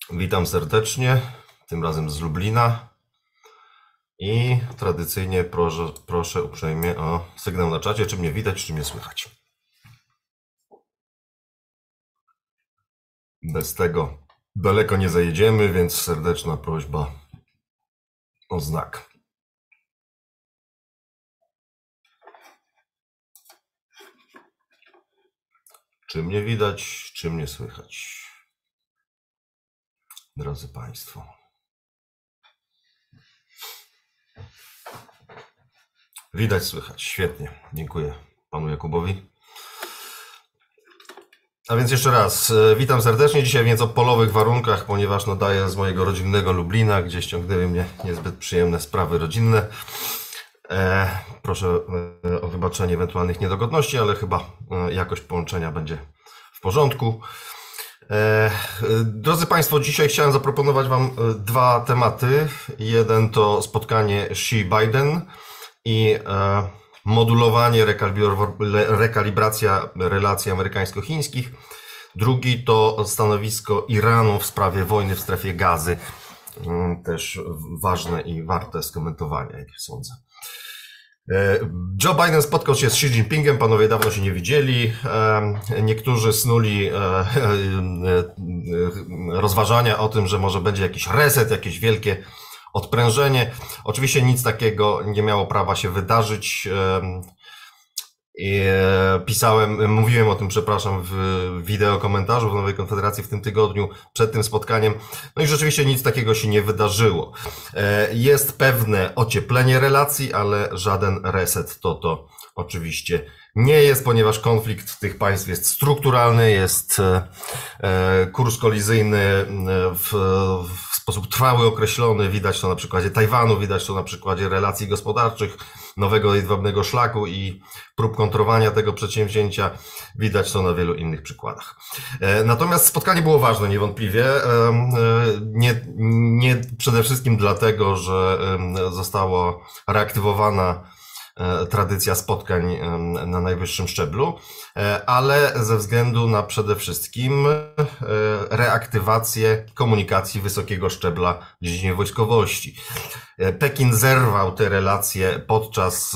Witam serdecznie, tym razem z Lublina i tradycyjnie proszę uprzejmie o sygnał na czacie, czy mnie widać, czy mnie słychać. Bez tego daleko nie zajedziemy, więc serdeczna prośba o znak. Czy mnie widać, czy mnie słychać, drodzy Państwo? Widać, słychać. Świetnie. Dziękuję Panu Jakubowi. A więc jeszcze raz, witam serdecznie. Dzisiaj w nieco polowych warunkach, ponieważ nadaję z mojego rodzinnego Lublina, gdzie ściągnęły mnie niezbyt przyjemne sprawy rodzinne. Proszę o wybaczenie ewentualnych niedogodności, ale chyba jakość połączenia będzie w porządku. Drodzy Państwo, dzisiaj chciałem zaproponować Wam dwa tematy. Jeden to spotkanie Xi-Biden i modulowanie, rekalibracja relacji amerykańsko-chińskich. Drugi to stanowisko Iranu w sprawie wojny w strefie Gazy. Też ważne i warte skomentowania, jak sądzę. Joe Biden spotkał się z Xi Jinpingem, panowie dawno się nie widzieli. Niektórzy snuli rozważania o tym, że może będzie jakiś reset, jakieś wielkie odprężenie. Oczywiście nic takiego nie miało prawa się wydarzyć. Mówiłem o tym, przepraszam, w wideo komentarzu w Nowej Konfederacji w tym tygodniu przed tym spotkaniem. No i rzeczywiście nic takiego się nie wydarzyło. Jest pewne ocieplenie relacji, ale żaden reset to oczywiście nie jest, ponieważ konflikt tych państw jest strukturalny, jest kurs kolizyjny w sposób trwały, określony. Widać to na przykładzie Tajwanu, widać to na przykładzie relacji gospodarczych, nowego jedwabnego szlaku i prób kontrowania tego przedsięwzięcia. Widać to na wielu innych przykładach. Natomiast spotkanie było ważne, niewątpliwie. Nie przede wszystkim dlatego, że została reaktywowana tradycja spotkań na najwyższym szczeblu, ale ze względu na przede wszystkim reaktywację komunikacji wysokiego szczebla w dziedzinie wojskowości. Pekin zerwał te relacje podczas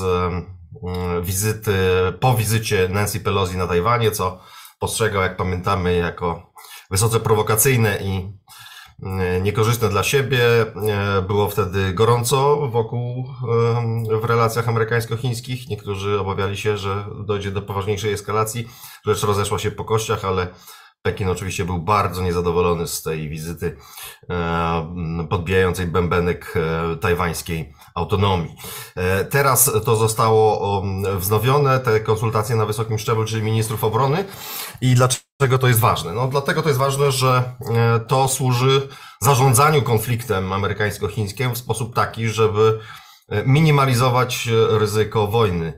po wizycie Nancy Pelosi na Tajwanie, co postrzegał, jak pamiętamy, jako wysoce prowokacyjne i niekorzystne dla siebie. Było wtedy gorąco w relacjach amerykańsko-chińskich. Niektórzy obawiali się, że dojdzie do poważniejszej eskalacji. Rzecz rozeszła się po kościach, ale Pekin oczywiście był bardzo niezadowolony z tej wizyty podbijającej bębenek tajwańskiej autonomii. Teraz to zostało wznowione, te konsultacje na wysokim szczeblu, czyli ministrów obrony. I dlaczego to jest ważne? No dlatego to jest ważne, że to służy zarządzaniu konfliktem amerykańsko-chińskim w sposób taki, żeby minimalizować ryzyko wojny.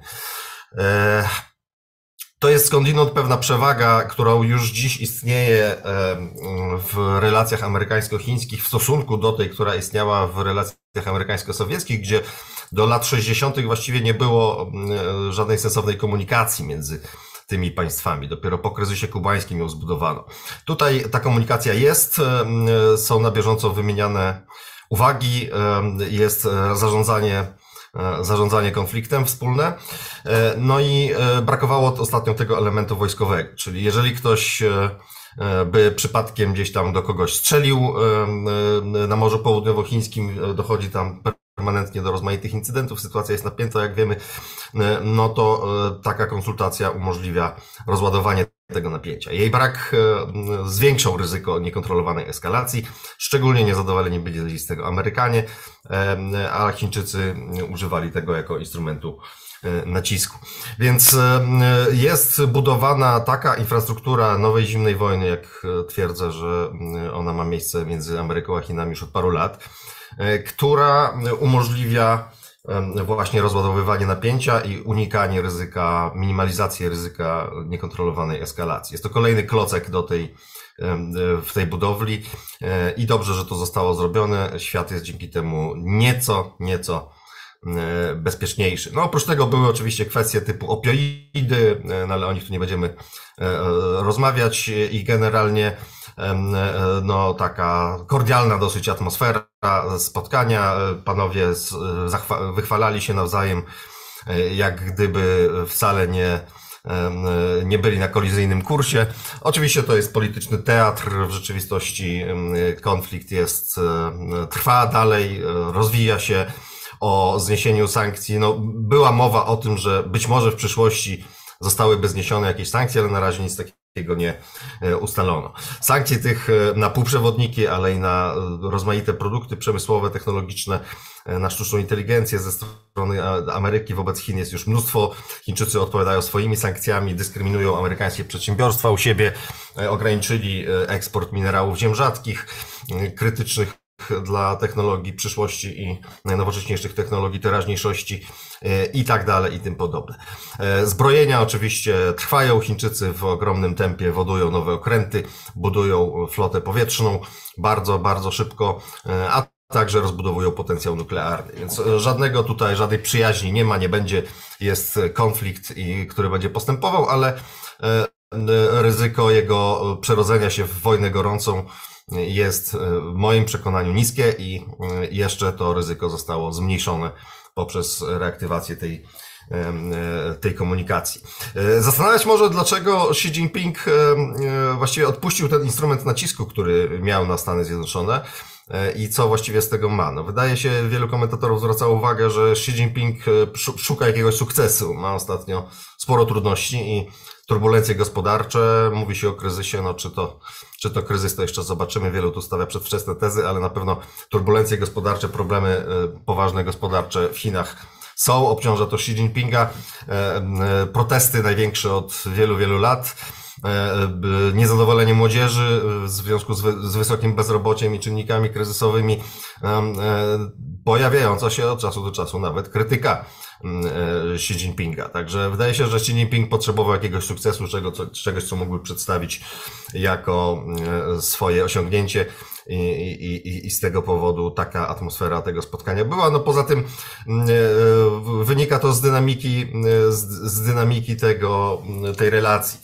To jest skądinąd pewna przewaga, która już dziś istnieje w relacjach amerykańsko-chińskich w stosunku do tej, która istniała w relacjach amerykańsko-sowieckich, gdzie do lat 60. właściwie nie było żadnej sensownej komunikacji między tymi państwami. Dopiero po kryzysie kubańskim ją zbudowano. Tutaj ta komunikacja jest, są na bieżąco wymieniane uwagi, jest zarządzanie konfliktem wspólne. No i brakowało ostatnio tego elementu wojskowego, czyli jeżeli ktoś by przypadkiem gdzieś tam do kogoś strzelił na Morzu Południowochińskim, dochodzi tam permanentnie do rozmaitych incydentów, sytuacja jest napięta, jak wiemy, no to taka konsultacja umożliwia rozładowanie tego napięcia. Jej brak zwiększał ryzyko niekontrolowanej eskalacji, szczególnie niezadowoleni byli z tego Amerykanie, a Chińczycy używali tego jako instrumentu nacisku. Więc jest budowana taka infrastruktura nowej zimnej wojny, jak twierdzę, że ona ma miejsce między Ameryką a Chinami już od paru lat, która umożliwia właśnie rozładowywanie napięcia i unikanie ryzyka, minimalizację ryzyka niekontrolowanej eskalacji. Jest to kolejny klocek w tej budowli i dobrze, że to zostało zrobione. Świat jest dzięki temu nieco bezpieczniejszy. No oprócz tego były oczywiście kwestie typu opioidy, no ale o nich tu nie będziemy rozmawiać i generalnie no taka kordialna dosyć atmosfera spotkania. Panowie wychwalali się nawzajem, jak gdyby wcale nie byli na kolizyjnym kursie. Oczywiście to jest polityczny teatr, w rzeczywistości konflikt trwa dalej, rozwija się. O zniesieniu sankcji, no była mowa o tym, że być może w przyszłości zostałyby zniesione jakieś sankcje, ale na razie nic takiego nie ustalono. Sankcje tych na półprzewodniki, ale i na rozmaite produkty przemysłowe, technologiczne, na sztuczną inteligencję ze strony Ameryki wobec Chin jest już mnóstwo. Chińczycy odpowiadają swoimi sankcjami, dyskryminują amerykańskie przedsiębiorstwa u siebie, ograniczyli eksport minerałów ziem rzadkich, krytycznych dla technologii przyszłości i najnowocześniejszych technologii teraźniejszości i tak dalej i tym podobne. Zbrojenia oczywiście trwają, Chińczycy w ogromnym tempie wodują nowe okręty, budują flotę powietrzną bardzo, bardzo szybko, a także rozbudowują potencjał nuklearny, więc żadnej przyjaźni nie ma, nie będzie, jest konflikt, który będzie postępował, ale ryzyko jego przerodzenia się w wojnę gorącą jest w moim przekonaniu niskie i jeszcze to ryzyko zostało zmniejszone poprzez reaktywację tej komunikacji. Zastanawiać może, dlaczego Xi Jinping właściwie odpuścił ten instrument nacisku, który miał na Stany Zjednoczone i co właściwie z tego ma. No, wydaje się, wielu komentatorów zwracało uwagę, że Xi Jinping szuka jakiegoś sukcesu, ma ostatnio sporo trudności i turbulencje gospodarcze, mówi się o kryzysie, no czy to kryzys, to jeszcze zobaczymy, wielu tu stawia przedwczesne tezy, ale na pewno turbulencje gospodarcze, problemy poważne gospodarcze w Chinach są, obciąża to Xi Jinpinga, protesty największe od wielu, wielu lat, niezadowolenie młodzieży w związku z wysokim bezrobociem i czynnikami kryzysowymi, pojawiająca się od czasu do czasu nawet krytyka Xi Jinpinga. Także wydaje się, że Xi Jinping potrzebował jakiegoś sukcesu, czegoś, co mógłby przedstawić jako swoje osiągnięcie i z tego powodu taka atmosfera tego spotkania była. No poza tym wynika to z dynamiki tej relacji.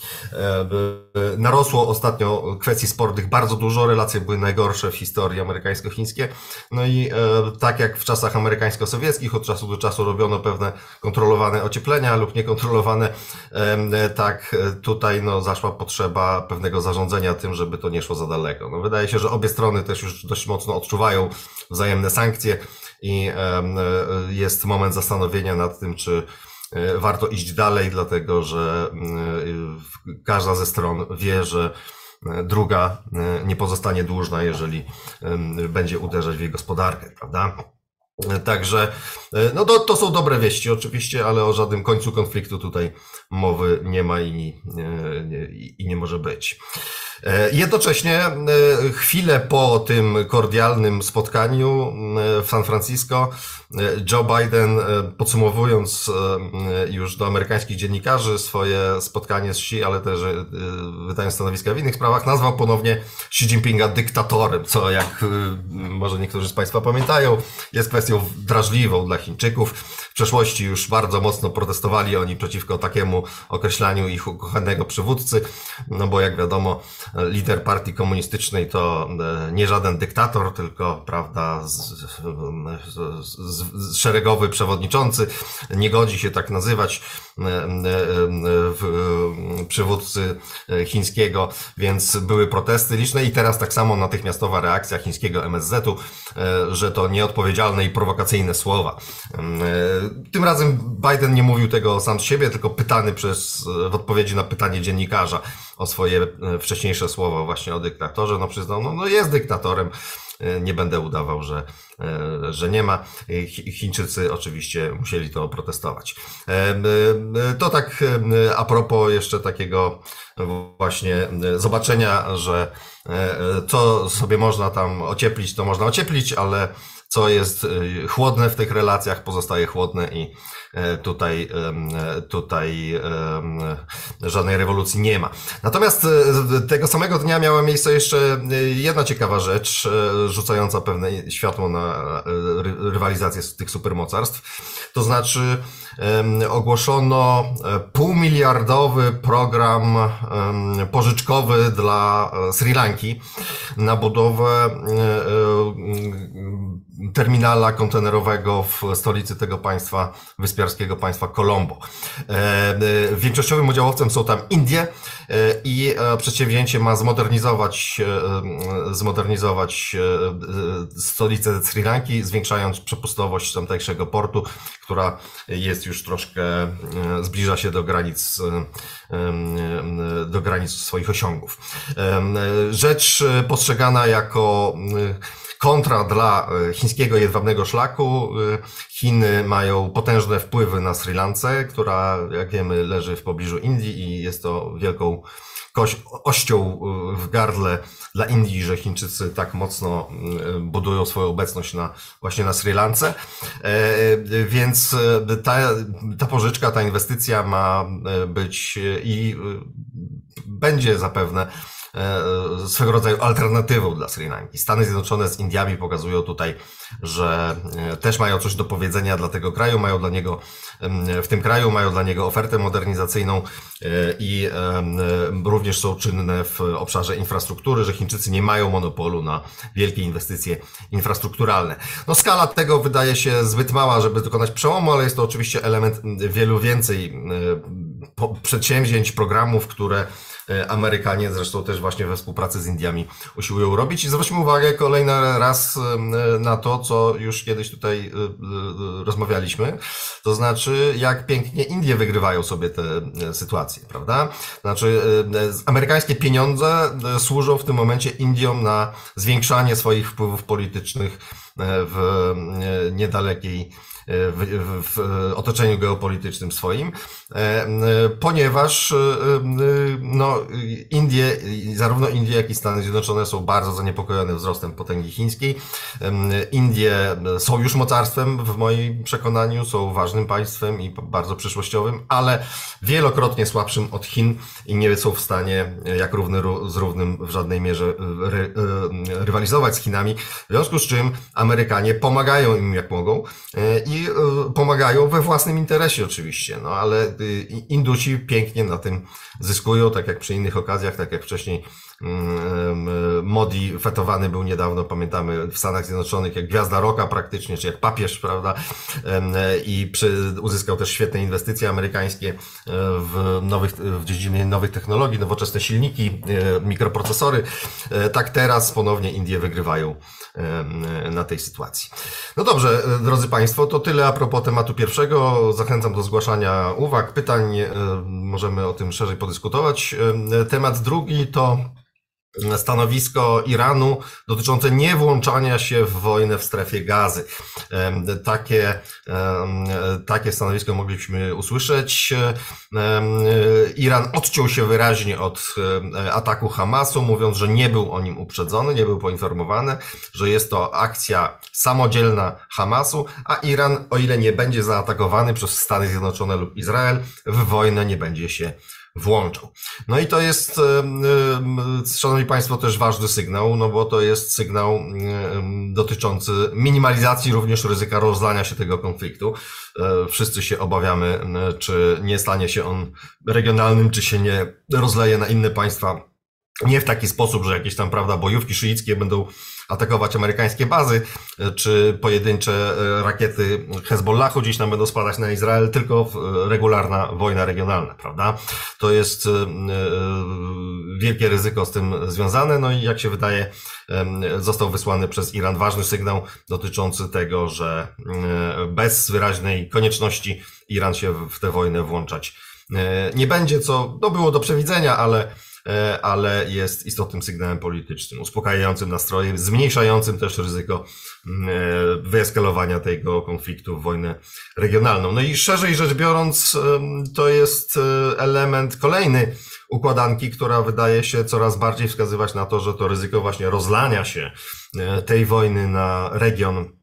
Narosło ostatnio kwestii spornych bardzo dużo, relacje były najgorsze w historii amerykańsko-chińskie. No i tak jak w czasach amerykańsko-sowieckich od czasu do czasu robiono pewne kontrolowane ocieplenia lub niekontrolowane, tak tutaj no, zaszła potrzeba pewnego zarządzania tym, żeby to nie szło za daleko. No, wydaje się, że obie strony też już dość mocno odczuwają wzajemne sankcje i jest moment zastanowienia nad tym, czy warto iść dalej, dlatego że każda ze stron wie, że druga nie pozostanie dłużna, jeżeli będzie uderzać w jej gospodarkę, prawda? Także no to są dobre wieści oczywiście, ale o żadnym końcu konfliktu tutaj mowy nie ma i nie może być. Jednocześnie chwilę po tym kordialnym spotkaniu w San Francisco Joe Biden, podsumowując już do amerykańskich dziennikarzy swoje spotkanie z Xi, ale też wydając stanowiska w innych sprawach, nazwał ponownie Xi Jinpinga dyktatorem, co jak może niektórzy z Państwa pamiętają, jest kwestią drażliwą dla Chińczyków. W przeszłości już bardzo mocno protestowali oni przeciwko takiemu określaniu ich ukochanego przywódcy, no bo jak wiadomo, lider partii komunistycznej to nie żaden dyktator, tylko, prawda, szeregowy przewodniczący, nie godzi się tak nazywać przywódcy chińskiego, więc były protesty liczne i teraz tak samo natychmiastowa reakcja chińskiego MSZ-u, że to nieodpowiedzialne i prowokacyjne słowa. Tym razem Biden nie mówił tego sam z siebie, tylko pytany w odpowiedzi na pytanie dziennikarza o swoje wcześniejsze słowa właśnie o dyktatorze, no przyznał, no jest dyktatorem, nie będę udawał, że nie ma. Chińczycy oczywiście musieli to protestować. To tak a propos jeszcze takiego właśnie zobaczenia, że co sobie można tam ocieplić, to można ocieplić, ale co jest chłodne w tych relacjach, pozostaje chłodne i tutaj żadnej rewolucji nie ma. Natomiast tego samego dnia miała miejsce jeszcze jedna ciekawa rzecz, rzucająca pewne światło na rywalizację z tych supermocarstw. To znaczy ogłoszono półmiliardowy program pożyczkowy dla Sri Lanki na budowę terminala kontenerowego w stolicy tego państwa, wyspiarskiego państwa Colombo. Większościowym udziałowcem są tam Indie i przedsięwzięcie ma zmodernizować stolicę Sri Lanki, zwiększając przepustowość tamtejszego portu, która jest już troszkę, zbliża się do granic swoich osiągów. Rzecz postrzegana jako kontra dla chińskiego jedwabnego szlaku. Chiny mają potężne wpływy na Sri Lance, która, jak wiemy, leży w pobliżu Indii i jest to wielką ością w gardle dla Indii, że Chińczycy tak mocno budują swoją obecność właśnie na Sri Lance. Więc ta pożyczka, ta inwestycja ma być i będzie zapewne swego rodzaju alternatywą dla Sri Lanki. Stany Zjednoczone z Indiami pokazują tutaj, że też mają coś do powiedzenia dla tego kraju, w tym kraju mają dla niego ofertę modernizacyjną i również są czynne w obszarze infrastruktury, że Chińczycy nie mają monopolu na wielkie inwestycje infrastrukturalne. No, skala tego wydaje się zbyt mała, żeby dokonać przełomu, ale jest to oczywiście element wielu więcej przedsięwzięć, programów, które Amerykanie zresztą też właśnie we współpracy z Indiami usiłują robić. I zwróćmy uwagę kolejny raz na to, co już kiedyś tutaj rozmawialiśmy, to znaczy jak pięknie Indie wygrywają sobie te sytuacje, prawda? Znaczy amerykańskie pieniądze służą w tym momencie Indiom na zwiększanie swoich wpływów politycznych w niedalekiej w otoczeniu geopolitycznym swoim, ponieważ no, zarówno Indie, jak i Stany Zjednoczone są bardzo zaniepokojone wzrostem potęgi chińskiej. Indie są już mocarstwem, w moim przekonaniu, są ważnym państwem i bardzo przyszłościowym, ale wielokrotnie słabszym od Chin i nie są w stanie jak równy z równym w żadnej mierze rywalizować z Chinami, w związku z czym Amerykanie pomagają im jak mogą i pomagają we własnym interesie oczywiście, no ale Indusi pięknie na tym zyskują, tak jak przy innych okazjach, tak jak wcześniej Modi fetowany był niedawno, pamiętamy, w Stanach Zjednoczonych jak gwiazda rocka praktycznie, czy jak papież, prawda, i uzyskał też świetne inwestycje amerykańskie w dziedzinie nowych technologii, nowoczesne silniki, mikroprocesory. Tak teraz ponownie Indie wygrywają na tej sytuacji. No dobrze, drodzy Państwo, to tyle a propos tematu pierwszego. Zachęcam do zgłaszania uwag, pytań, możemy o tym szerzej podyskutować. Temat drugi to stanowisko Iranu dotyczące niewłączania się w wojnę w strefie Gazy. Takie stanowisko mogliśmy usłyszeć. Iran odciął się wyraźnie od ataku Hamasu, mówiąc, że nie był o nim uprzedzony, nie był poinformowany, że jest to akcja samodzielna Hamasu, a Iran, o ile nie będzie zaatakowany przez Stany Zjednoczone lub Izrael, w wojnę nie będzie się włączał. No i to jest, szanowni Państwo, też ważny sygnał, no bo to jest sygnał dotyczący minimalizacji również ryzyka rozlania się tego konfliktu. Wszyscy się obawiamy, czy nie stanie się on regionalnym, czy się nie rozleje na inne państwa. Nie w taki sposób, że jakieś tam, prawda, bojówki szyickie będą atakować amerykańskie bazy, czy pojedyncze rakiety Hezbollahu gdzieś tam będą spadać na Izrael, tylko regularna wojna regionalna, prawda? To jest wielkie ryzyko z tym związane, no i jak się wydaje, został wysłany przez Iran ważny sygnał dotyczący tego, że bez wyraźnej konieczności Iran się w tę wojnę włączać nie będzie, co no, było do przewidzenia, ale jest istotnym sygnałem politycznym, uspokajającym nastrojem, zmniejszającym też ryzyko wyeskalowania tego konfliktu w wojnę regionalną. No i szerzej rzecz biorąc, to jest element kolejny układanki, która wydaje się coraz bardziej wskazywać na to, że to ryzyko właśnie rozlania się tej wojny na region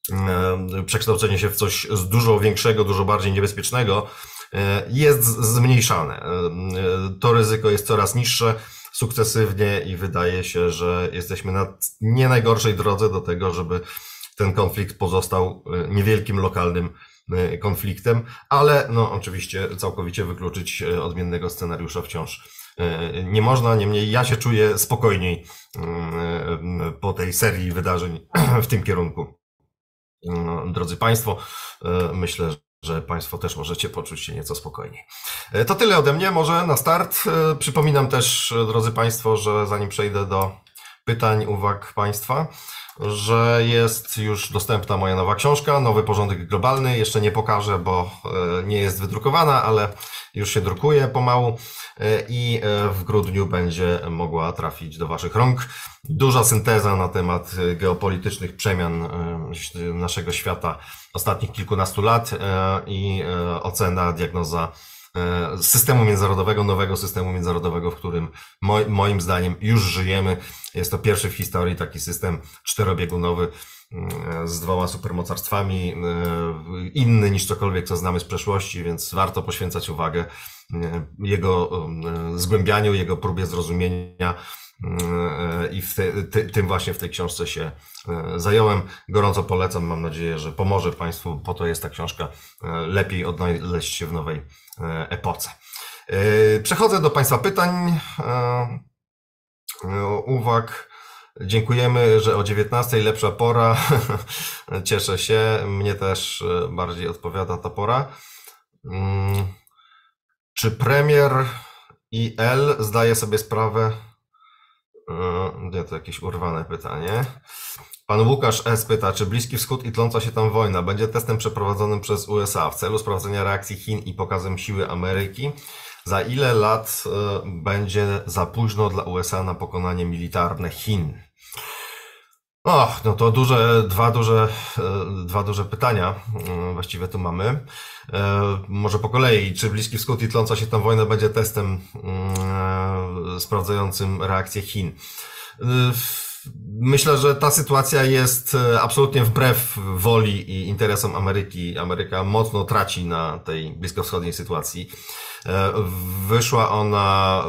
przekształcenie się w coś dużo większego, dużo bardziej niebezpiecznego jest zmniejszane. To ryzyko jest coraz niższe sukcesywnie i wydaje się, że jesteśmy na nie najgorszej drodze do tego, żeby ten konflikt pozostał niewielkim lokalnym konfliktem, ale no oczywiście całkowicie wykluczyć odmiennego scenariusza wciąż nie można. Niemniej ja się czuję spokojniej po tej serii wydarzeń w tym kierunku. Drodzy Państwo, myślę, że Państwo też możecie poczuć się nieco spokojniej. To tyle ode mnie, może na start. Przypominam też, drodzy Państwo, że zanim przejdę do pytań, uwag Państwa, że jest już dostępna moja nowa książka, Nowy Porządek Globalny. Jeszcze nie pokażę, bo nie jest wydrukowana, ale już się drukuje pomału i w grudniu będzie mogła trafić do Waszych rąk. Duża synteza na temat geopolitycznych przemian naszego świata ostatnich kilkunastu lat i ocena, diagnoza systemu międzynarodowego, nowego systemu międzynarodowego, w którym moim zdaniem już żyjemy. Jest to pierwszy w historii taki system czterobiegunowy z dwoma supermocarstwami, inny niż cokolwiek, co znamy z przeszłości, więc warto poświęcać uwagę jego zgłębianiu, jego próbie zrozumienia i tym właśnie w tej książce się zająłem. Gorąco polecam, mam nadzieję, że pomoże Państwu, po to jest ta książka, lepiej odnaleźć się w nowej epoce. Przechodzę do Państwa pytań, uwag. Dziękujemy, że o 19:00 lepsza pora. Cieszę się, mnie też bardziej odpowiada ta pora. Czy premier IL zdaje sobie sprawę? Nie, to jakieś urwane pytanie. Pan Łukasz S. pyta, czy Bliski Wschód i tląca się tam wojna będzie testem przeprowadzonym przez USA w celu sprawdzenia reakcji Chin i pokazem siły Ameryki? Za ile lat będzie za późno dla USA na pokonanie militarne Chin? No to dwa duże pytania właściwie tu mamy. Może po kolei, czy Bliski Wschód i tląca się tam wojna będzie testem sprawdzającym reakcję Chin? Myślę, że ta sytuacja jest absolutnie wbrew woli i interesom Ameryki. Ameryka mocno traci na tej bliskowschodniej sytuacji. Wyszła ona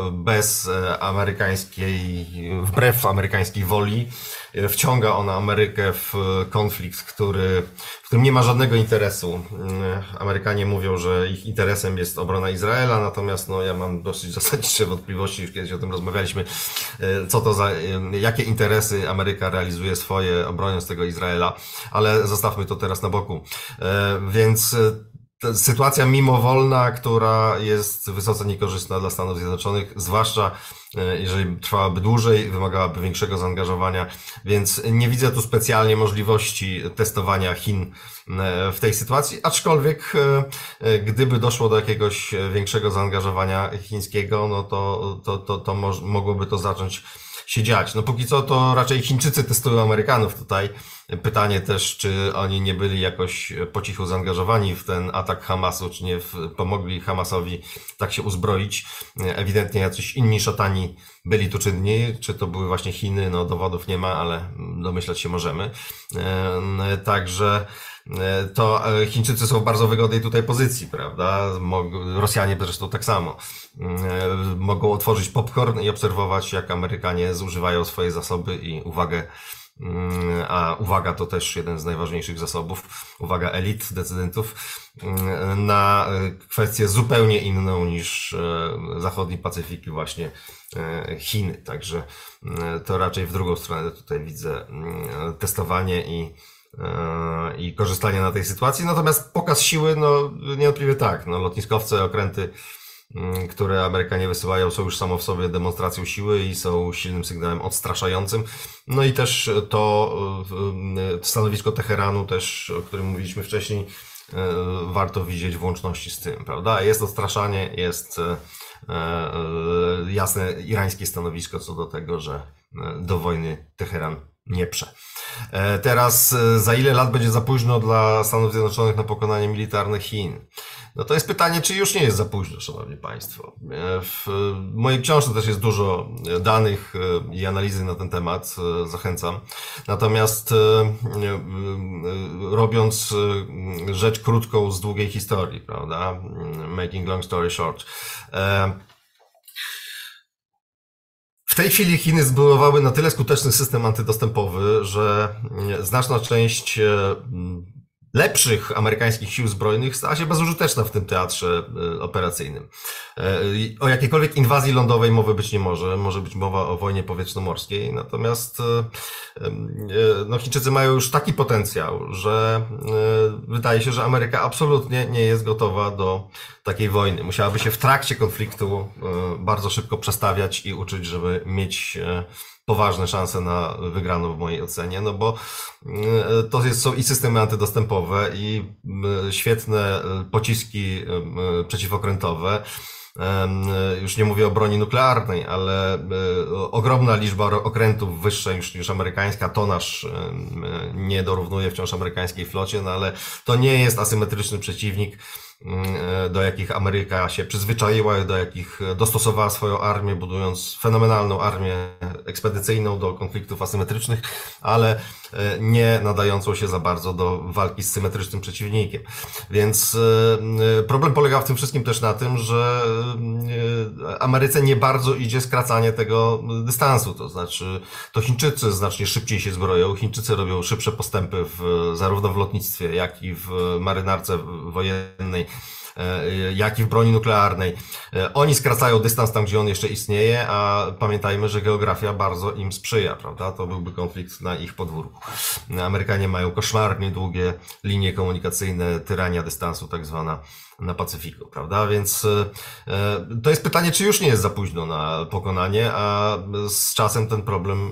wbrew amerykańskiej woli. Wciąga ona Amerykę w konflikt, w którym nie ma żadnego interesu. Amerykanie mówią, że ich interesem jest obrona Izraela, natomiast ja mam dosyć zasadnicze wątpliwości, już kiedyś o tym rozmawialiśmy, jakie interesy Ameryka realizuje swoje, obroniąc tego Izraela, ale zostawmy to teraz na boku. Więc sytuacja mimowolna, która jest wysoce niekorzystna dla Stanów Zjednoczonych, zwłaszcza jeżeli trwałaby dłużej, wymagałaby większego zaangażowania, więc nie widzę tu specjalnie możliwości testowania Chin w tej sytuacji, aczkolwiek gdyby doszło do jakiegoś większego zaangażowania chińskiego, to mogłoby to zacząć się dziać. Póki co to raczej Chińczycy testują Amerykanów tutaj. Pytanie też, czy oni nie byli jakoś po cichu zaangażowani w ten atak Hamasu, czy nie pomogli Hamasowi tak się uzbroić. Ewidentnie jacyś inni szatani byli tu czynni, czy to były właśnie Chiny, dowodów nie ma, ale domyślać się możemy. Także to Chińczycy są w bardzo wygodnej tutaj pozycji, prawda? Rosjanie zresztą tak samo. Mogą otworzyć popcorn i obserwować, jak Amerykanie zużywają swoje zasoby i uwagę, a uwaga to też jeden z najważniejszych zasobów, uwaga elit, decydentów, na kwestię zupełnie inną niż zachodni Pacyfik i właśnie Chiny. Także to raczej w drugą stronę tutaj widzę testowanie i korzystanie na tej sytuacji. Natomiast pokaz siły, niewątpliwie tak. Lotniskowce, okręty, które Amerykanie wysyłają, są już samo w sobie demonstracją siły i są silnym sygnałem odstraszającym. I też to stanowisko Teheranu, też, o którym mówiliśmy wcześniej, warto widzieć w łączności z tym, prawda? Jest odstraszanie, jest jasne irańskie stanowisko co do tego, że do wojny Teheran nie prze. Teraz, za ile lat będzie za późno dla Stanów Zjednoczonych na pokonanie militarne Chin? No to jest pytanie, czy już nie jest za późno, szanowni państwo. W mojej książce też jest dużo danych i analizy na ten temat, zachęcam. Natomiast robiąc rzecz krótką z długiej historii, prawda, making long story short, w tej chwili Chiny zbudowały na tyle skuteczny system antydostępowy, że znaczna część lepszych amerykańskich sił zbrojnych stała się bezużyteczna w tym teatrze operacyjnym. O jakiejkolwiek inwazji lądowej mowy być nie może. Może być mowa o wojnie powietrzno-morskiej. Natomiast no, Chińczycy mają już taki potencjał, że wydaje się, że Ameryka absolutnie nie jest gotowa do takiej wojny. Musiałaby się w trakcie konfliktu bardzo szybko przestawiać i uczyć, żeby mieć poważne szanse na wygraną w mojej ocenie, no bo to są i systemy antydostępowe, i świetne pociski przeciwokrętowe. Już nie mówię o broni nuklearnej, ale ogromna liczba okrętów wyższa niż amerykańska, tonaż nie dorównuje wciąż amerykańskiej flocie, no ale to nie jest asymetryczny przeciwnik, do jakich Ameryka się przyzwyczaiła, do jakich dostosowała swoją armię, budując fenomenalną armię ekspedycyjną do konfliktów asymetrycznych, ale nie nadającą się za bardzo do walki z symetrycznym przeciwnikiem. Więc problem polega w tym wszystkim też na tym, że Ameryce nie bardzo idzie skracanie tego dystansu, to znaczy to Chińczycy znacznie szybciej się zbroją, Chińczycy robią szybsze postępy zarówno w lotnictwie, jak i w marynarce wojennej, jak i w broni nuklearnej. Oni skracają dystans tam, gdzie on jeszcze istnieje, a pamiętajmy, że geografia bardzo im sprzyja, prawda? To byłby konflikt na ich podwórku. Amerykanie mają koszmarnie długie linie komunikacyjne, tyrania dystansu tak zwana na Pacyfiku, prawda? Więc to jest pytanie, czy już nie jest za późno na pokonanie, a z czasem ten problem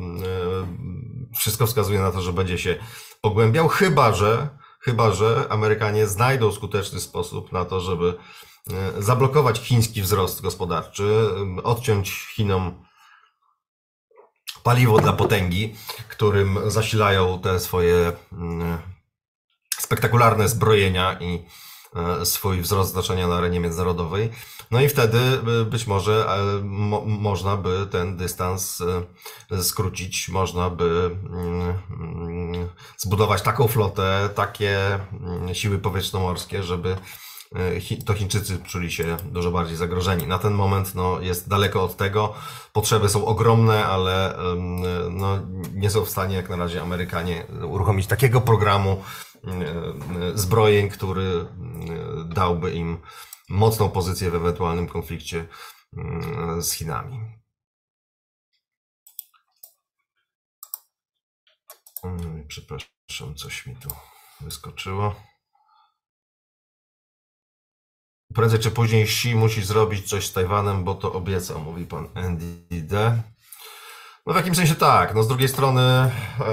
wszystko wskazuje na to, że będzie się pogłębiał, chyba że Amerykanie znajdą skuteczny sposób na to, żeby zablokować chiński wzrost gospodarczy, odciąć Chinom paliwo dla potęgi, którym zasilają te swoje spektakularne zbrojenia i swój wzrost znaczenia na arenie międzynarodowej. No i wtedy być może można by ten dystans skrócić, można by zbudować taką flotę, takie siły powietrzno-morskie, żeby to Chińczycy czuli się dużo bardziej zagrożeni. Na ten moment no, jest daleko od tego. Potrzeby są ogromne, ale no, nie są w stanie jak na razie Amerykanie uruchomić takiego programu zbrojeń, który dałby im mocną pozycję w ewentualnym konflikcie z Chinami. Przepraszam, coś mi tu wyskoczyło. Prędzej czy później Xi musi zrobić coś z Tajwanem, bo to obiecał, mówi pan NDD. No w jakimś sensie tak, no z drugiej strony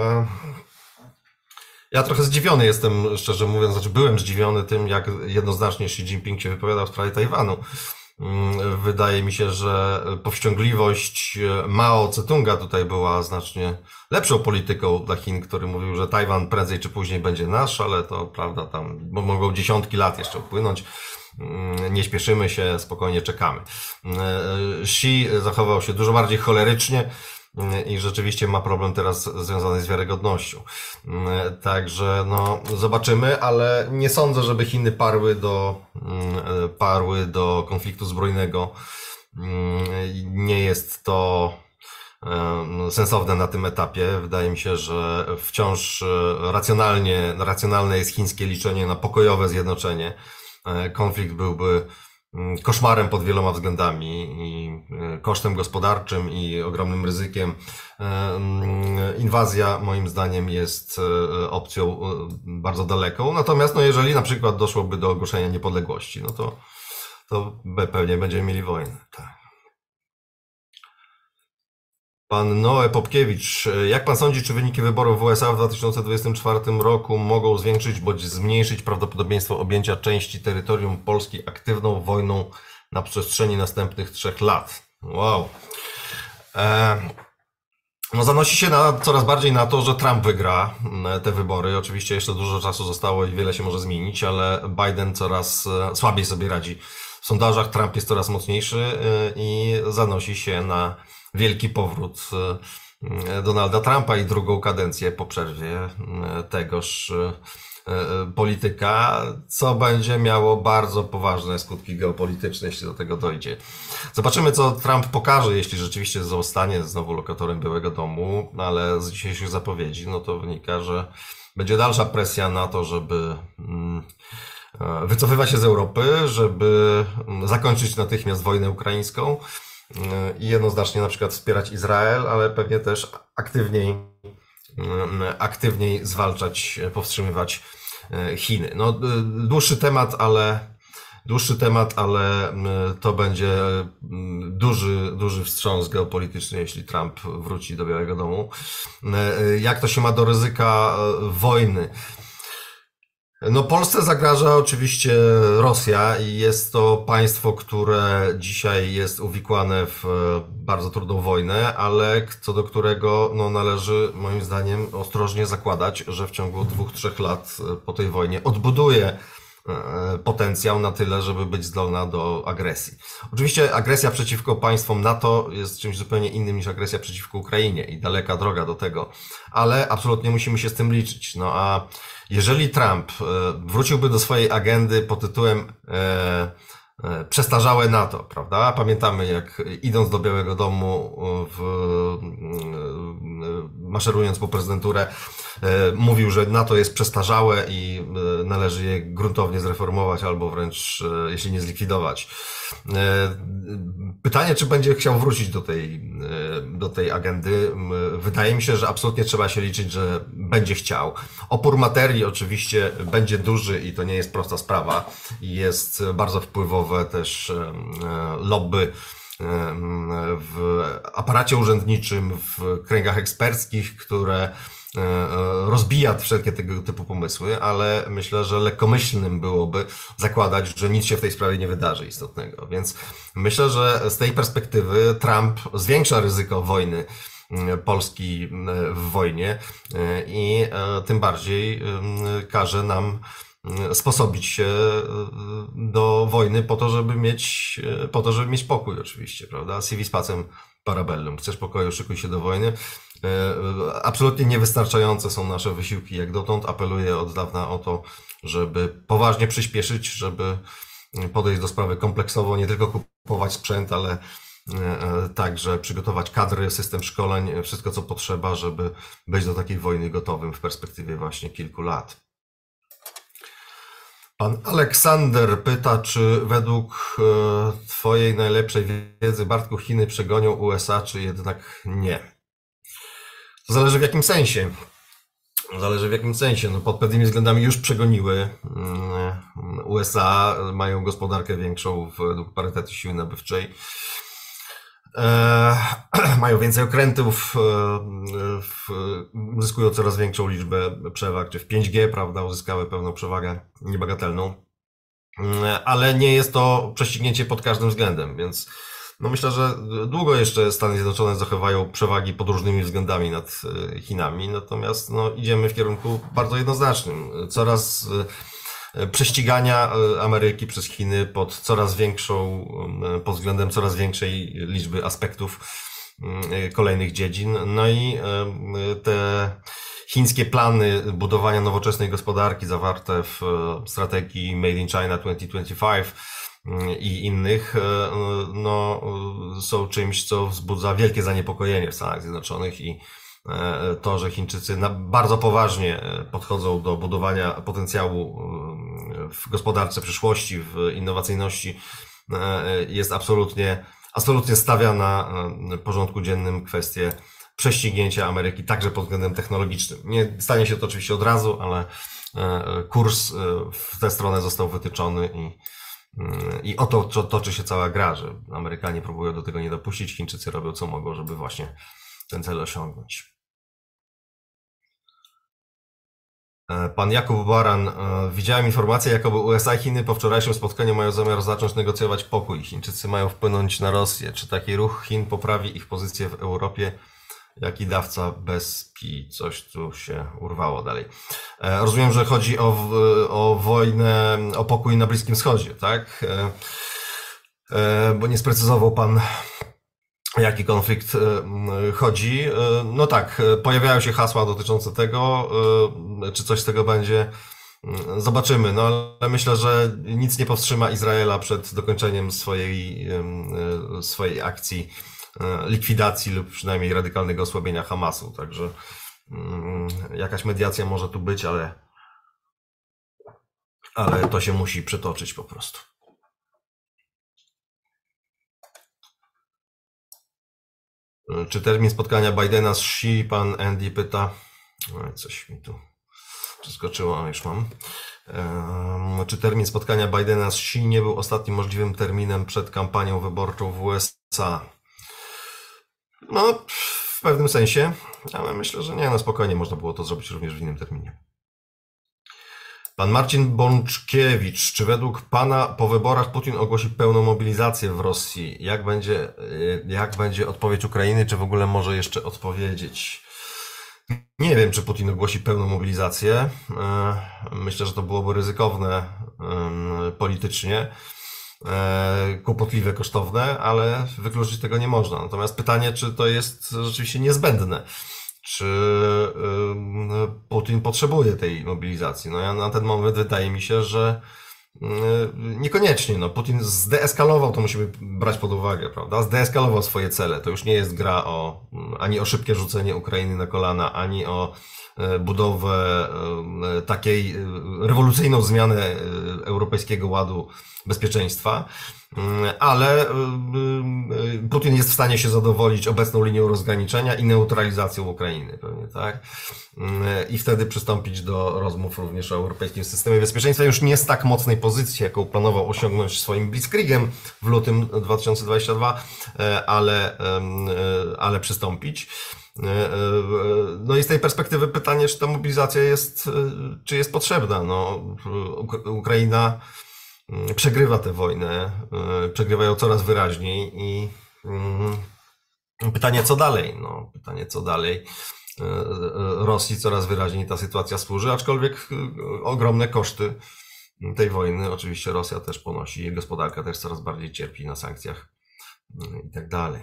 ja trochę zdziwiony jestem, szczerze mówiąc, znaczy byłem zdziwiony tym, jak jednoznacznie Xi Jinping się wypowiadał w sprawie Tajwanu. Wydaje mi się, że powściągliwość Mao Tse-tunga tutaj była znacznie lepszą polityką dla Chin, który mówił, że Tajwan prędzej czy później będzie nasz, ale to prawda, tam mogą dziesiątki lat jeszcze upłynąć. Nie śpieszymy się, spokojnie czekamy. Xi zachował się dużo bardziej cholerycznie i rzeczywiście ma problem teraz związany z wiarygodnością. Także no, zobaczymy, ale nie sądzę, żeby Chiny parły do konfliktu zbrojnego. Nie jest to sensowne na tym etapie. Wydaje mi się, że wciąż racjonalne jest chińskie liczenie na pokojowe zjednoczenie. Konflikt byłby koszmarem pod wieloma względami i kosztem gospodarczym i ogromnym ryzykiem. Inwazja moim zdaniem jest opcją bardzo daleką. Natomiast no, jeżeli na przykład doszłoby do ogłoszenia niepodległości, no to pewnie będziemy mieli wojnę. Tak. Pan Noe Popkiewicz, jak pan sądzi, czy wyniki wyborów w USA w 2024 roku mogą zwiększyć bądź zmniejszyć prawdopodobieństwo objęcia części terytorium Polski aktywną wojną na przestrzeni następnych 3 lat? Wow. No, zanosi się coraz bardziej na to, że Trump wygra te wybory. Oczywiście jeszcze dużo czasu zostało i wiele się może zmienić, ale Biden coraz słabiej sobie radzi. W sondażach Trump jest coraz mocniejszy i zanosi się na wielki powrót Donalda Trumpa i drugą kadencję po przerwie tegoż polityka, co będzie miało bardzo poważne skutki geopolityczne, jeśli do tego dojdzie. Zobaczymy, co Trump pokaże, jeśli rzeczywiście zostanie znowu lokatorem Białego Domu, ale z dzisiejszych zapowiedzi, no to wynika, że będzie dalsza presja na to, żeby wycofywać się z Europy, żeby zakończyć natychmiast wojnę ukraińską i jednoznacznie na przykład wspierać Izrael, ale pewnie też aktywniej zwalczać, powstrzymywać Chiny. No, dłuższy temat, ale to będzie duży wstrząs geopolityczny, jeśli Trump wróci do Białego Domu. Jak to się ma do ryzyka wojny? No, Polsce zagraża oczywiście Rosja i jest to państwo, które dzisiaj jest uwikłane w bardzo trudną wojnę, ale co do którego no, należy moim zdaniem ostrożnie zakładać, że w ciągu 2-3 lat po tej wojnie odbuduje potencjał na tyle, żeby być zdolna do agresji. Oczywiście agresja przeciwko państwom NATO jest czymś zupełnie innym niż agresja przeciwko Ukrainie i daleka droga do tego, ale absolutnie musimy się z tym liczyć. No a jeżeli Trump wróciłby do swojej agendy pod tytułem przestarzałe NATO, prawda? Pamiętamy, jak idąc do Białego Domu, maszerując po prezydenturę, mówił, że NATO jest przestarzałe i należy je gruntownie zreformować albo wręcz, jeśli nie zlikwidować. Pytanie, czy będzie chciał wrócić do tej agendy. Wydaje mi się, że absolutnie trzeba się liczyć, że będzie chciał. Opór materii oczywiście będzie duży i to nie jest prosta sprawa. Jest bardzo wpływowe też lobby w aparacie urzędniczym, w kręgach eksperckich, które rozbija wszelkie tego typu pomysły, ale myślę, że lekkomyślnym byłoby zakładać, że nic się w tej sprawie nie wydarzy istotnego. Więc myślę, że z tej perspektywy Trump zwiększa ryzyko wojny Polski w wojnie i tym bardziej każe nam sposobić się do wojny po to, żeby mieć pokój oczywiście, prawda? Civis pacem parabellum. Chcesz pokoju, szykuj się do wojny. Absolutnie niewystarczające są nasze wysiłki jak dotąd. Apeluję od dawna o to, żeby poważnie przyspieszyć, żeby podejść do sprawy kompleksowo, nie tylko kupować sprzęt, ale także przygotować kadry, system szkoleń, wszystko co potrzeba, żeby być do takiej wojny gotowym w perspektywie właśnie kilku lat. Pan Aleksander pyta, czy według Twojej najlepszej wiedzy, Bartku, Chiny przegonią USA, czy jednak nie? To zależy w jakim sensie. No, pod pewnymi względami już przegoniły. USA mają gospodarkę większą według parytetu siły nabywczej. Mają więcej okrętów, uzyskują coraz większą liczbę przewag, czy w 5G, prawda, uzyskały pełną przewagę niebagatelną, ale nie jest to prześcignięcie pod każdym względem, więc no myślę, że długo jeszcze Stany Zjednoczone zachowają przewagi pod różnymi względami nad Chinami, natomiast no, idziemy w kierunku bardzo jednoznacznym. Coraz prześcigania Ameryki przez Chiny pod względem coraz większej liczby aspektów kolejnych dziedzin. No i te chińskie plany budowania nowoczesnej gospodarki zawarte w strategii Made in China 2025 i innych, no, są czymś, co wzbudza wielkie zaniepokojenie w Stanach Zjednoczonych i to, że Chińczycy bardzo poważnie podchodzą do budowania potencjału w gospodarce przyszłości, w innowacyjności, jest absolutnie stawia na porządku dziennym kwestię prześcignięcia Ameryki, także pod względem technologicznym. Nie stanie się to oczywiście od razu, ale kurs w tę stronę został wytyczony i o to toczy się cała gra, że Amerykanie próbują do tego nie dopuścić, Chińczycy robią co mogą, żeby właśnie ten cel osiągnąć. Pan Jakub Baran, widziałem informację, jakoby USA i Chiny po wczorajszym spotkaniu mają zamiar zacząć negocjować pokój. Chińczycy mają wpłynąć na Rosję. Czy taki ruch Chin poprawi ich pozycję w Europie Jaki dawca bez pi, coś tu się urwało dalej. Rozumiem, że chodzi o wojnę, o pokój na Bliskim Wschodzie, tak? Bo nie sprecyzował pan, jaki konflikt chodzi. No tak, pojawiają się hasła dotyczące tego, czy coś z tego będzie. Zobaczymy, no ale myślę, że nic nie powstrzyma Izraela przed dokończeniem swojej akcji likwidacji lub przynajmniej radykalnego osłabienia Hamasu. Także jakaś mediacja może tu być, ale to się musi przetoczyć po prostu. Czy termin spotkania Bidena z Xi, pan Andy pyta. Coś mi tu przeskoczyło, już mam. Czy termin spotkania Bidena z Xi nie był ostatnim możliwym terminem przed kampanią wyborczą w USA? No, w pewnym sensie, ale myślę, że nie, no spokojnie można było to zrobić również w innym terminie. Pan Marcin Bączkiewicz, czy według pana po wyborach Putin ogłosi pełną mobilizację w Rosji? Jak będzie odpowiedź Ukrainy, czy w ogóle może jeszcze odpowiedzieć? Nie wiem, czy Putin ogłosi pełną mobilizację. Myślę, że to byłoby ryzykowne politycznie, kłopotliwe, kosztowne, ale wykluczyć tego nie można. Natomiast pytanie, czy to jest rzeczywiście niezbędne? Czy Putin potrzebuje tej mobilizacji? No ja na ten moment wydaje mi się, że niekoniecznie. No, Putin zdeeskalował, to musimy brać pod uwagę, prawda? Zdeeskalował swoje cele. To już nie jest gra ani o szybkie rzucenie Ukrainy na kolana, ani o budowę takiej rewolucyjną zmianę Europejskiego Ładu Bezpieczeństwa, ale Putin jest w stanie się zadowolić obecną linią rozgraniczenia i neutralizacją Ukrainy, pewnie, tak? I wtedy przystąpić do rozmów również o europejskim systemie bezpieczeństwa, już nie z tak mocnej pozycji, jaką planował osiągnąć swoim Blitzkriegiem w lutym 2022, ale przystąpić. No i z tej perspektywy pytanie, czy ta mobilizacja jest potrzebna. No, Ukraina przegrywa tę wojnę, przegrywa ją coraz wyraźniej i pytanie, co dalej? No, pytanie, co dalej? Rosji coraz wyraźniej ta sytuacja służy, aczkolwiek ogromne koszty tej wojny oczywiście Rosja też ponosi, jej gospodarka też coraz bardziej cierpi na sankcjach i tak dalej.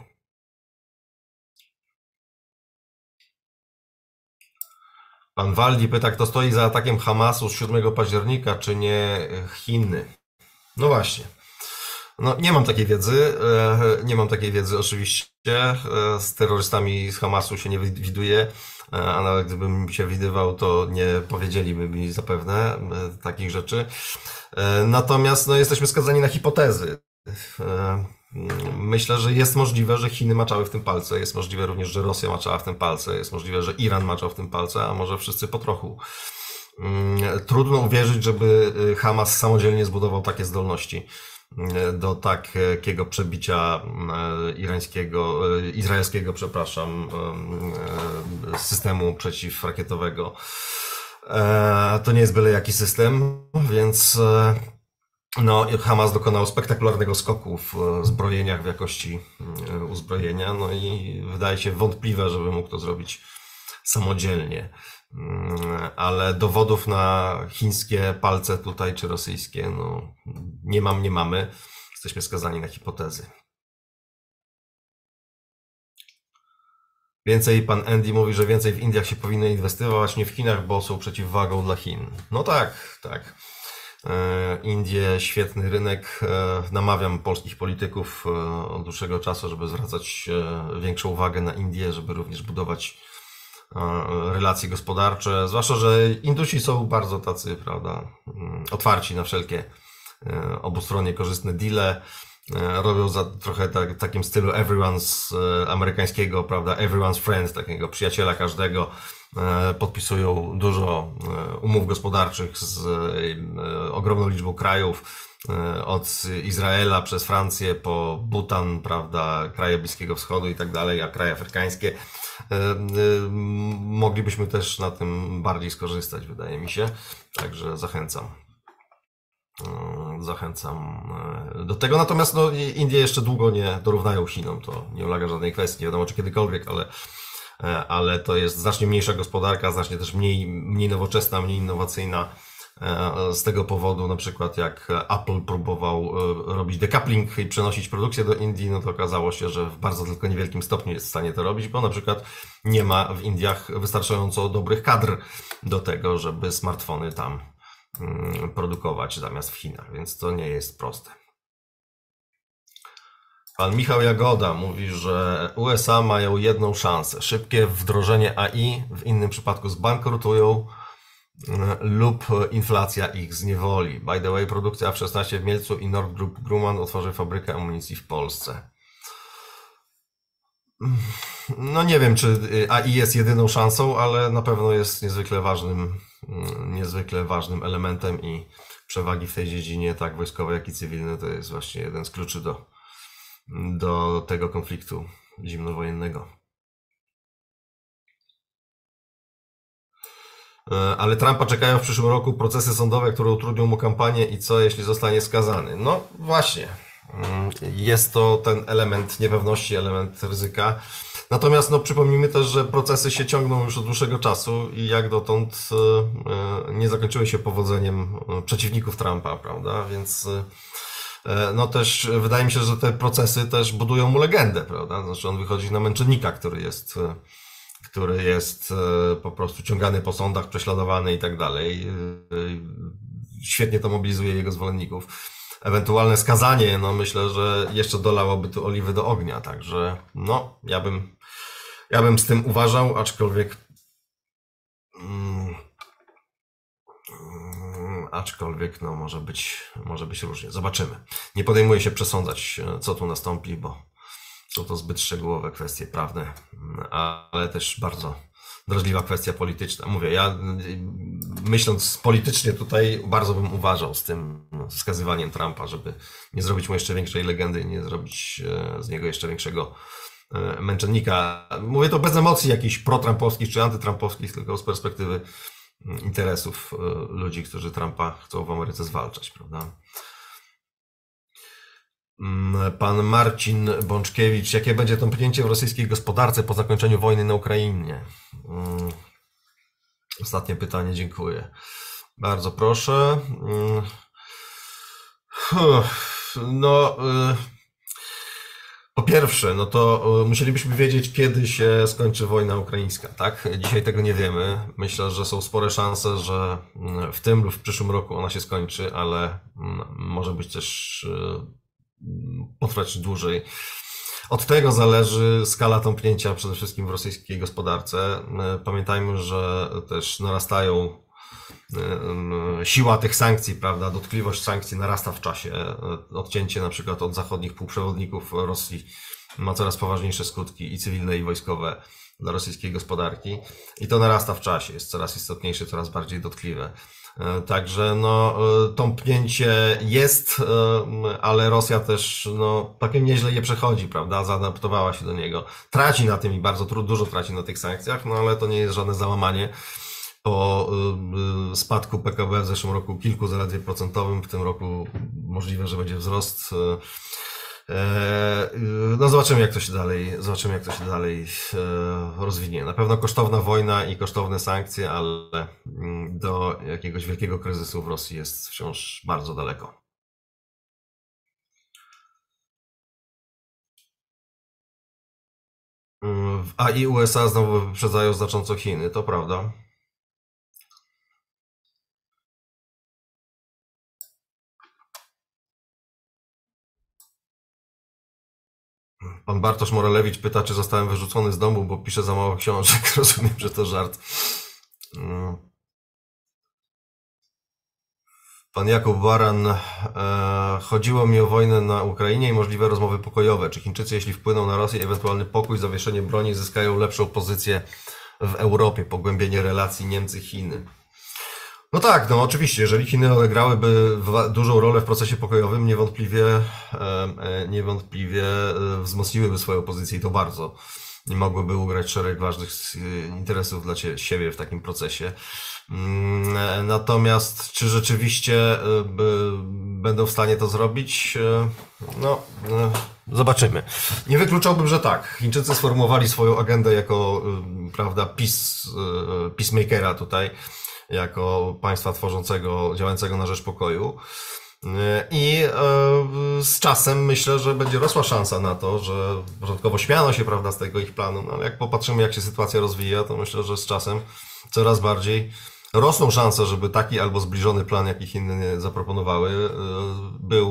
Pan Waldi pyta, kto stoi za atakiem Hamasu z 7 października, czy nie Chiny? No właśnie. No, nie mam takiej wiedzy oczywiście. Z terrorystami z Hamasu się nie widuję, a nawet gdybym się widywał, to nie powiedzieliby mi zapewne takich rzeczy. Natomiast no, jesteśmy skazani na hipotezy. Myślę, że jest możliwe, że Chiny maczały w tym palce, jest możliwe również, że Rosja maczała w tym palce, jest możliwe, że Iran maczał w tym palce, a może wszyscy po trochu. Trudno uwierzyć, żeby Hamas samodzielnie zbudował takie zdolności do takiego przebicia izraelskiego, systemu przeciwrakietowego. To nie jest byle jaki system, więc no, Hamas dokonał spektakularnego skoku w zbrojeniach, w jakości uzbrojenia, no i wydaje się wątpliwe, żeby mógł to zrobić samodzielnie. Ale dowodów na chińskie palce tutaj, czy rosyjskie, no nie mamy. Jesteśmy skazani na hipotezy. Pan Andy mówi, że więcej w Indiach się powinno inwestować, nie w Chinach, bo są przeciwwagą dla Chin. No tak, tak. Indie, świetny rynek. Namawiam polskich polityków od dłuższego czasu, żeby zwracać większą uwagę na Indie, żeby również budować relacje gospodarcze, zwłaszcza, że Indusi są bardzo tacy, prawda, otwarci na wszelkie obustronnie korzystne deale. Robią trochę w takim stylu everyone's amerykańskiego, prawda, everyone's friend, takiego przyjaciela każdego. Podpisują dużo umów gospodarczych z ogromną liczbą krajów, od Izraela przez Francję po Butan, prawda, kraje Bliskiego Wschodu i tak dalej, a kraje afrykańskie. Moglibyśmy też na tym bardziej skorzystać, wydaje mi się. Także zachęcam do tego. Natomiast no, Indie jeszcze długo nie dorównają Chinom, to nie ulega żadnej kwestii. Nie wiadomo, czy kiedykolwiek, ale to jest znacznie mniejsza gospodarka, znacznie też mniej nowoczesna, mniej innowacyjna. Z tego powodu, na przykład jak Apple próbował robić decoupling i przenosić produkcję do Indii, no to okazało się, że w bardzo tylko niewielkim stopniu jest w stanie to robić, bo na przykład nie ma w Indiach wystarczająco dobrych kadr do tego, żeby smartfony tam produkować zamiast w Chinach, więc to nie jest proste. Pan Michał Jagoda mówi, że USA mają jedną szansę. Szybkie wdrożenie AI, w innym przypadku zbankrutują lub inflacja ich zniewoli. By the way, produkcja F-16 w Mielcu i Nord Grumman otworzy fabrykę amunicji w Polsce. No nie wiem, czy AI jest jedyną szansą, ale na pewno jest niezwykle ważnym elementem i przewagi w tej dziedzinie, tak wojskowej, jak i cywilnej, to jest właśnie jeden z kluczy do tego konfliktu zimnowojennego. Ale Trumpa czekają w przyszłym roku procesy sądowe, które utrudnią mu kampanię i co, jeśli zostanie skazany? No właśnie, jest to ten element niepewności, element ryzyka. Natomiast no, przypomnijmy też, że procesy się ciągną już od dłuższego czasu i jak dotąd nie zakończyły się powodzeniem przeciwników Trumpa, prawda? Więc no też wydaje mi się, że te procesy też budują mu legendę, prawda? Znaczy on wychodzi na męczennika, który jest po prostu ciągany po sądach, prześladowany i tak dalej. Świetnie to mobilizuje jego zwolenników. Ewentualne skazanie, no myślę, że jeszcze dolałoby tu oliwy do ognia, także no ja bym z tym uważał, aczkolwiek no może być różnie. Zobaczymy. Nie podejmuję się przesądzać, co tu nastąpi, bo są to zbyt szczegółowe kwestie prawne, ale też bardzo drażliwa kwestia polityczna. Mówię, ja myśląc politycznie tutaj bardzo bym uważał z tym skazywaniem Trumpa, żeby nie zrobić mu jeszcze większej legendy, nie zrobić z niego jeszcze większego męczennika. Mówię to bez emocji jakichś pro-trumpowskich czy antytrumpowskich, tylko z perspektywy interesów ludzi, którzy Trumpa chcą w Ameryce zwalczać, prawda? Pan Marcin Bączkiewicz, jakie będzie tąpnięcie w rosyjskiej gospodarce po zakończeniu wojny na Ukrainie? Ostatnie pytanie, dziękuję. Bardzo proszę. No, po pierwsze, no to musielibyśmy wiedzieć, kiedy się skończy wojna ukraińska, tak? Dzisiaj tego nie wiemy. Myślę, że są spore szanse, że w tym lub w przyszłym roku ona się skończy, ale może być też potrwać dłużej. Od tego zależy skala tąpnięcia przede wszystkim w rosyjskiej gospodarce. Pamiętajmy, że też narastają siła tych sankcji, prawda, dotkliwość sankcji narasta w czasie. Odcięcie na przykład od zachodnich półprzewodników Rosji ma coraz poważniejsze skutki i cywilne, i wojskowe dla rosyjskiej gospodarki i to narasta w czasie, jest coraz istotniejsze, coraz bardziej dotkliwe. Także no, tąpnięcie jest, ale Rosja też no, takim nieźle je przechodzi, prawda, zaadaptowała się do niego. Traci na tym i bardzo dużo traci na tych sankcjach, no ale to nie jest żadne załamanie. Po spadku PKB w zeszłym roku kilku zaledwie procentowym, w tym roku możliwe, że będzie wzrost. No zobaczymy jak to się dalej rozwinie. Na pewno kosztowna wojna i kosztowne sankcje, ale do jakiegoś wielkiego kryzysu w Rosji jest wciąż bardzo daleko. A i USA znowu wyprzedzają znacząco Chiny, to prawda. Pan Bartosz Morelewicz pyta, czy zostałem wyrzucony z domu, bo piszę za mało książek. Rozumiem, że to żart. Pan Jakub Baran, chodziło mi o wojnę na Ukrainie i możliwe rozmowy pokojowe. Czy Chińczycy, jeśli wpłyną na Rosję, ewentualny pokój, zawieszenie broni, zyskają lepszą pozycję w Europie, pogłębienie relacji Niemcy-Chiny? No tak, no oczywiście, jeżeli Chiny odegrałyby dużą rolę w procesie pokojowym, niewątpliwie wzmocniłyby swoją pozycję i to bardzo. i mogłyby ugrać szereg ważnych interesów dla siebie w takim procesie. Natomiast czy rzeczywiście będą w stanie to zrobić? No, zobaczymy. Nie wykluczałbym, że tak. Chińczycy sformułowali swoją agendę jako, prawda, peacemakera tutaj, jako państwa tworzącego, działającego na rzecz pokoju. I z czasem myślę, że będzie rosła szansa na to, że początkowo śmiano się, prawda, z tego ich planu, no ale jak popatrzymy, jak się sytuacja rozwija, to myślę, że z czasem coraz bardziej rosną szanse, żeby taki albo zbliżony plan, jaki Chiny zaproponowały, był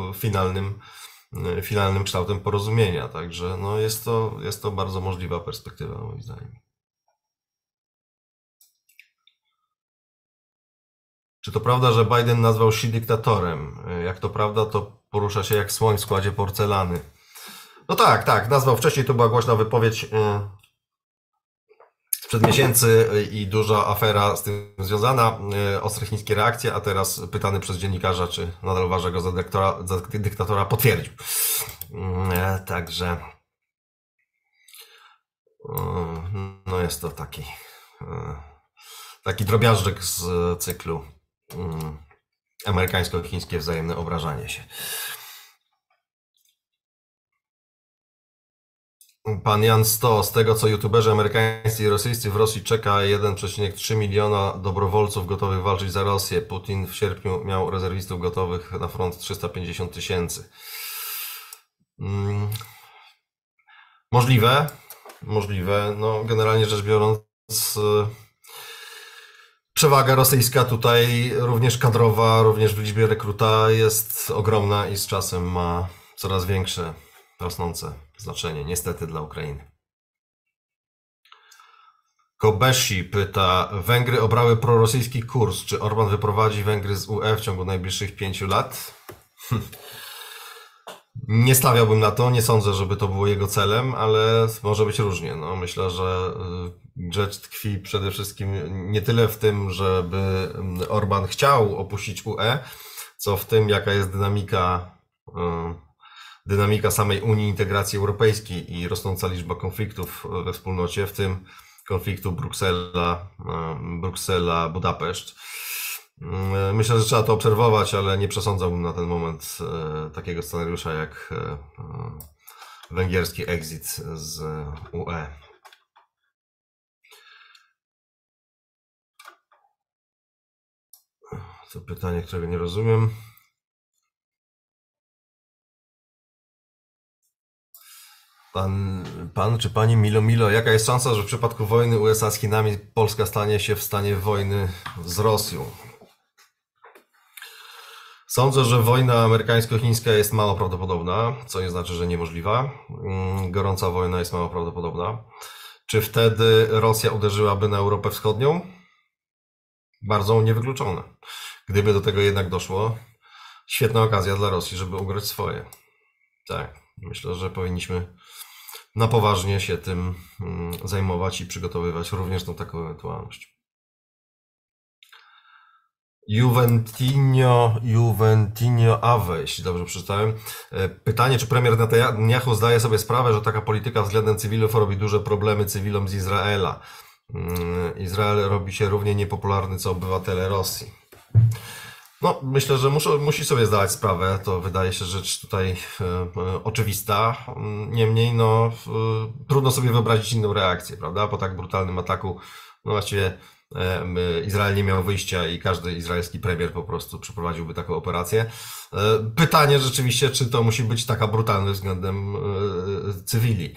finalnym kształtem porozumienia. Także no jest to bardzo możliwa perspektywa, moim zdaniem. Czy to prawda, że Biden nazwał Xi dyktatorem? Jak to prawda, to porusza się jak słoń w składzie porcelany. No tak, nazwał. Wcześniej to była głośna wypowiedź sprzed miesięcy i duża afera z tym związana, ostre chińskie reakcje, a teraz pytany przez dziennikarza, czy nadal uważa go za dyktatora, potwierdził. Także no jest to taki drobiażdżek z cyklu amerykańsko-chińskie wzajemne obrażanie się. Pan Jan 100, z tego co youtuberzy amerykańscy i rosyjscy w Rosji czeka 1,3 miliona dobrowolców gotowych walczyć za Rosję. Putin w sierpniu miał rezerwistów gotowych na front 350 tysięcy. Możliwe. No, generalnie rzecz biorąc, przewaga rosyjska tutaj, również kadrowa, również w liczbie rekruta jest ogromna i z czasem ma coraz większe, rosnące znaczenie, niestety, dla Ukrainy. Kobeshi pyta, Węgry obrały prorosyjski kurs. Czy Orban wyprowadzi Węgry z UE w ciągu najbliższych 5 lat? Nie stawiałbym na to, nie sądzę, żeby to było jego celem, ale może być różnie. No, myślę, że rzecz tkwi przede wszystkim nie tyle w tym, żeby Orban chciał opuścić UE, co w tym, jaka jest dynamika samej Unii, integracji europejskiej i rosnąca liczba konfliktów we wspólnocie, w tym konfliktu Bruksela-Budapeszt. Myślę, że trzeba to obserwować, ale nie przesądzałbym na ten moment takiego scenariusza jak węgierski exit z UE. To pytanie, którego nie rozumiem. Pan czy pani Milo, jaka jest szansa, że w przypadku wojny USA z Chinami Polska stanie się w stanie wojny z Rosją? Sądzę, że wojna amerykańsko-chińska jest mało prawdopodobna, co nie znaczy, że niemożliwa. Gorąca wojna jest mało prawdopodobna. Czy wtedy Rosja uderzyłaby na Europę Wschodnią? Bardzo niewykluczone. Gdyby do tego jednak doszło, świetna okazja dla Rosji, żeby ugrać swoje. Tak, myślę, że powinniśmy na poważnie się tym zajmować i przygotowywać również na taką ewentualność. Juventinho Ave, jeśli dobrze przeczytałem. Pytanie, czy premier Netanyahu zdaje sobie sprawę, że taka polityka względem cywilów robi duże problemy cywilom z Izraela. Izrael robi się równie niepopularny co obywatele Rosji. No, myślę, że musi sobie zdawać sprawę, to wydaje się rzecz tutaj oczywista. Niemniej, no, trudno sobie wyobrazić inną reakcję, prawda? Po tak brutalnym ataku, no właściwie Izrael nie miał wyjścia i każdy izraelski premier po prostu przeprowadziłby taką operację. Pytanie rzeczywiście, czy to musi być taka brutalność względem cywili.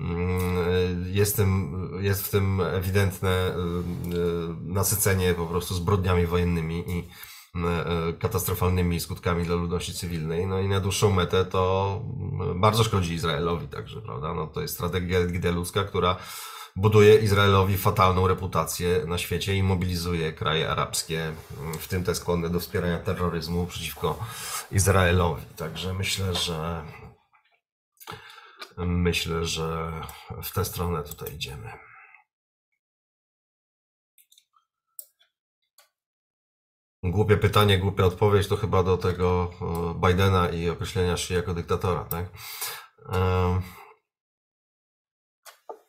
Jest w tym ewidentne nasycenie po prostu zbrodniami wojennymi i katastrofalnymi skutkami dla ludności cywilnej. No i na dłuższą metę to bardzo szkodzi Izraelowi także, prawda? No to jest tragedia ludzka, która buduje Izraelowi fatalną reputację na świecie i mobilizuje kraje arabskie, w tym te skłonne do wspierania terroryzmu przeciwko Izraelowi. Także myślę, że w tę stronę tutaj idziemy. Głupie pytanie, głupia odpowiedź to chyba do tego Bidena i określenia się jako dyktatora, tak?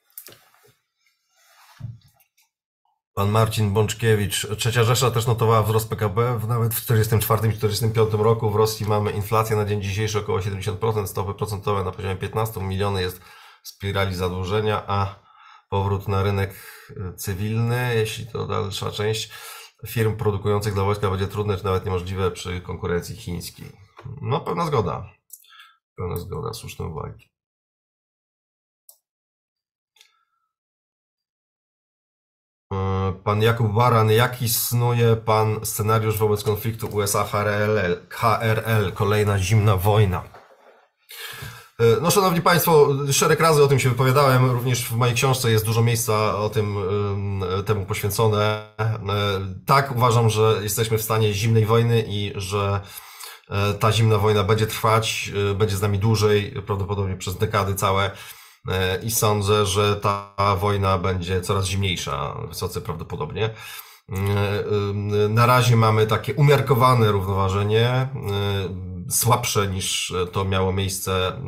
Pan Marcin Bączkiewicz. Trzecia Rzesza też notowała wzrost PKB. Nawet w 1944 i 1945 roku w Rosji mamy inflację na dzień dzisiejszy około 70%, stopy procentowe na poziomie 15, miliony jest spirali zadłużenia, a powrót na rynek cywilny, jeśli to dalsza część firm produkujących dla wojska będzie trudne, czy nawet niemożliwe przy konkurencji chińskiej. No, pełna zgoda. Pełna zgoda, słuszne uwagi. Pan Jakub Baran, jaki snuje pan scenariusz wobec konfliktu USA-KRL? Kolejna zimna wojna. No, szanowni państwo, szereg razy o tym się wypowiadałem, również w mojej książce jest dużo miejsca o tym temu poświęcone. Tak, uważam, że jesteśmy w stanie zimnej wojny i że ta zimna wojna będzie trwać, będzie z nami dłużej, prawdopodobnie przez dekady całe. I sądzę, że ta wojna będzie coraz zimniejsza, wysoce prawdopodobnie. Na razie mamy takie umiarkowane równoważenie, słabsze niż to miało miejsce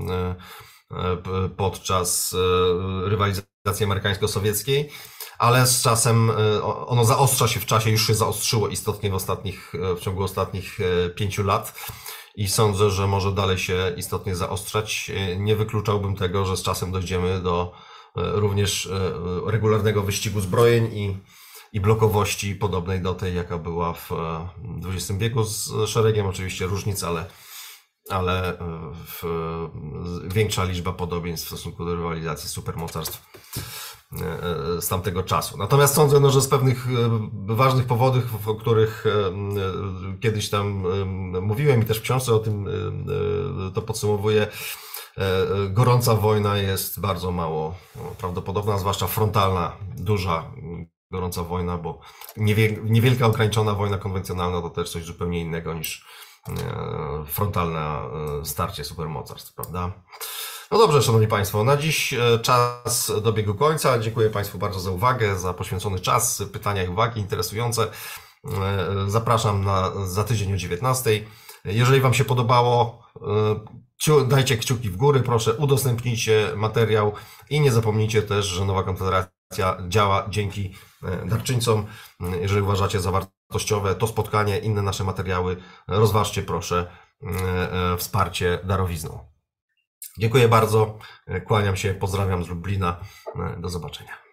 podczas rywalizacji amerykańsko-sowieckiej, ale z czasem ono zaostrza się w czasie, już się zaostrzyło istotnie w ciągu ostatnich 5 lat. I sądzę, że może dalej się istotnie zaostrzać. Nie wykluczałbym tego, że z czasem dojdziemy do również regularnego wyścigu zbrojeń i blokowości podobnej do tej, jaka była w XX wieku, z szeregiem oczywiście różnic, ale większa liczba podobieństw w stosunku do rywalizacji supermocarstw z tamtego czasu. Natomiast sądzę, no, że z pewnych ważnych powodów, o których kiedyś tam mówiłem i też w książce o tym to podsumowuję, gorąca wojna jest bardzo mało prawdopodobna, zwłaszcza frontalna, duża gorąca wojna, bo niewielka ograniczona wojna konwencjonalna to też coś zupełnie innego niż frontalne starcie supermocarstw, prawda? No dobrze, szanowni państwo, na dziś czas dobiegł końca. Dziękuję państwu bardzo za uwagę, za poświęcony czas, pytania i uwagi interesujące. Zapraszam za tydzień o 19:00. Jeżeli wam się podobało, dajcie kciuki w górę, proszę, udostępnijcie materiał i nie zapomnijcie też, że Nowa Konfederacja działa dzięki darczyńcom. Jeżeli uważacie za wartościowe to spotkanie, inne nasze materiały, rozważcie proszę wsparcie darowizną. Dziękuję bardzo, kłaniam się, pozdrawiam z Lublina, do zobaczenia.